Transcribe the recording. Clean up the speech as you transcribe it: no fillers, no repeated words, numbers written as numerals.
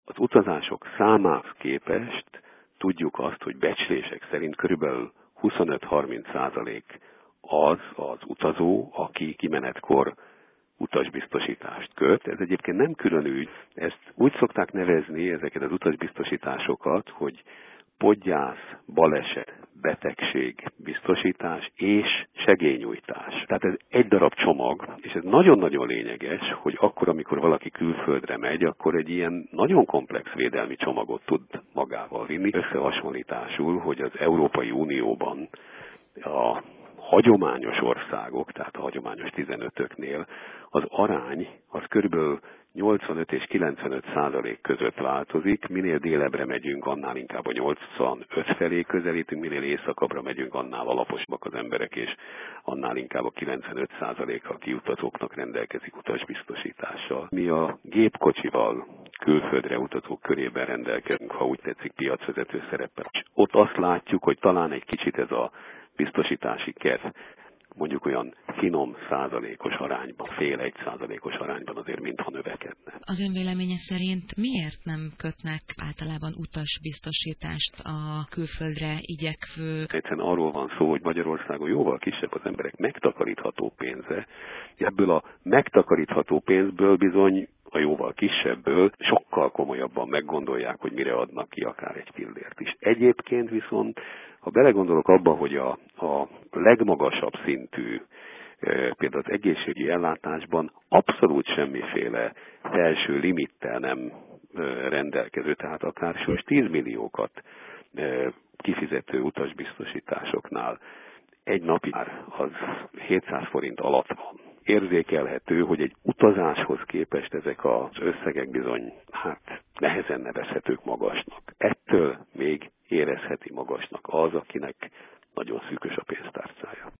Az utazások számához képest tudjuk azt, hogy becslések szerint körülbelül 25-30% az utazó, aki kimenetkor utasbiztosítást köt. Ez egyébként nem külön ügy, ezt úgy szokták nevezni ezeket az utasbiztosításokat, hogy podgyász, baleset, betegség, biztosítás és segélynyújtás. Tehát ez egy darab csomag, és ez nagyon-nagyon lényeges, hogy akkor, amikor valaki külföldre megy, akkor egy ilyen nagyon komplex védelmi csomagot tud magával vinni. Összehasonlításul, hogy az Európai Unióban a hagyományos országok, tehát a hagyományos 15-öknél az arány az körülbelül 85 és 95% között változik, minél délebbre megyünk, annál inkább a 85 felé közelítünk, minél északabbra megyünk, annál alaposabbak az emberek, és annál inkább a 95% a kiutazóknak rendelkezik utasbiztosítással. Mi a gépkocsival külföldre utazók körében rendelkezünk, ha úgy tetszik, piacvezető szereppel. Ott azt látjuk, hogy talán egy kicsit ez a biztosítási kedv mondjuk olyan finom százalékos arányban, fél 1%-os arányban azért mintha növekedne. Az ön véleménye szerint miért nem kötnek általában utasbiztosítást a külföldre igyekvő? Egyszerűen arról van szó, hogy Magyarországon jóval kisebb az emberek megtakarítható pénze. Ebből a megtakarítható pénzből bizony a jóval kisebből sokkal komolyabban meggondolják, hogy mire adnak ki akár egy pillért is. Egyébként viszont, ha belegondolok abba, hogy a legmagasabb szintű, például az egészségügyi ellátásban abszolút semmiféle felső limittel nem rendelkező, tehát akár súlyos 10 milliókat kifizető utasbiztosításoknál egy napi ár az 700 forint alatt van. Érzékelhető, hogy egy utazáshoz képest ezek az összegek bizony nehezen nevezhetők magasnak. Ettől még érezheti magasnak az, akinek nagyon szűkös a pénztárcája.